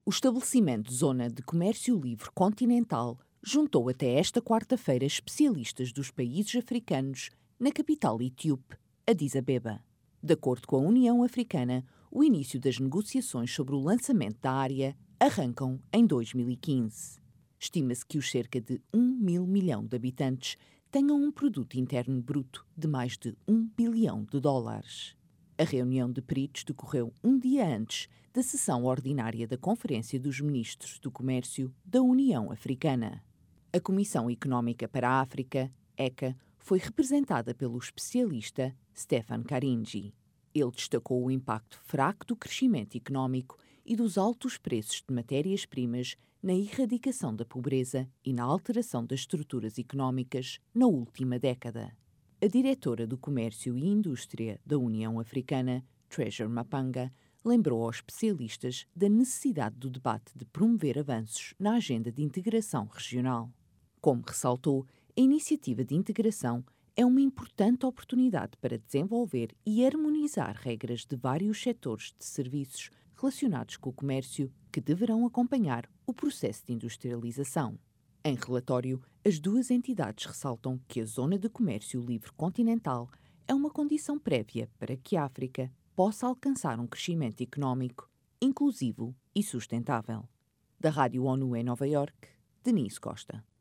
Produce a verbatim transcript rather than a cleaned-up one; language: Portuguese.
O estabelecimento Zona de Comércio Livre Continental juntou até esta quarta-feira especialistas dos países africanos na capital etíope, Addis Abeba. De acordo com a União Africana, o início das negociações sobre o lançamento da área arrancam em dois mil e quinze. Estima-se que os cerca de um mil milhão de habitantes tenham um produto interno bruto de mais de um bilhão de dólares. A reunião de peritos decorreu um dia antes da sessão ordinária da Conferência dos Ministros do Comércio da União Africana. A Comissão Económica para a África, E C A, foi representada pelo especialista Stefan Karinji. Ele destacou o impacto fraco do crescimento económico e dos altos preços de matérias-primas na erradicação da pobreza e na alteração das estruturas económicas na última década. A diretora do Comércio e Indústria da União Africana, Treasure Mapanga, lembrou aos especialistas da necessidade do debate de promover avanços na agenda de integração regional. Como ressaltou, a iniciativa de integração é uma importante oportunidade para desenvolver e harmonizar regras de vários setores de serviços relacionados com o comércio que deverão acompanhar o processo de industrialização. Em relatório, as duas entidades ressaltam que a Zona de Comércio Livre Continental é uma condição prévia para que a África possa alcançar um crescimento económico inclusivo e sustentável. Da Rádio ONU em Nova Iorque, Denise Costa.